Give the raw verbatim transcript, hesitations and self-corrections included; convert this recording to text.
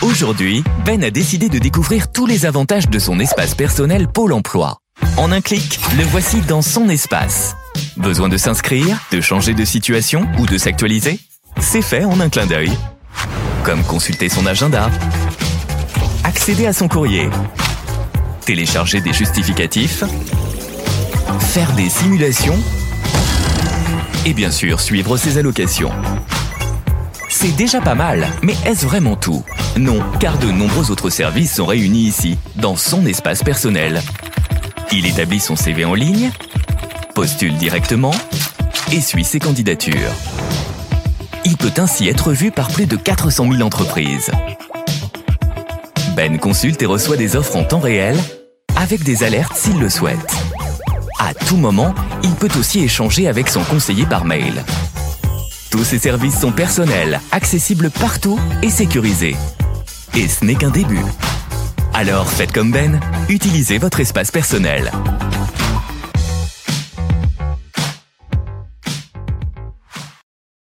Aujourd'hui, Ben a décidé de découvrir tous les avantages de son espace personnel Pôle emploi. En un clic, le voici dans son espace. Besoin de s'inscrire, de changer de situation ou de s'actualiser? C'est fait en un clin d'œil. Comme consulter son agenda, accéder à son courrier, télécharger des justificatifs, faire des simulations et bien sûr suivre ses allocations. C'est déjà pas mal, mais est-ce vraiment tout? Non, car de nombreux autres services sont réunis ici, dans son espace personnel. Il établit son C V en ligne, postule directement et suit ses candidatures. Il peut ainsi être vu par plus de quatre cent mille entreprises. Ben consulte et reçoit des offres en temps réel, avec des alertes s'il le souhaite. À tout moment, il peut aussi échanger avec son conseiller par mail. Tous ces services sont personnels, accessibles partout et sécurisés. Et ce n'est qu'un début. Alors faites comme Ben, utilisez votre espace personnel.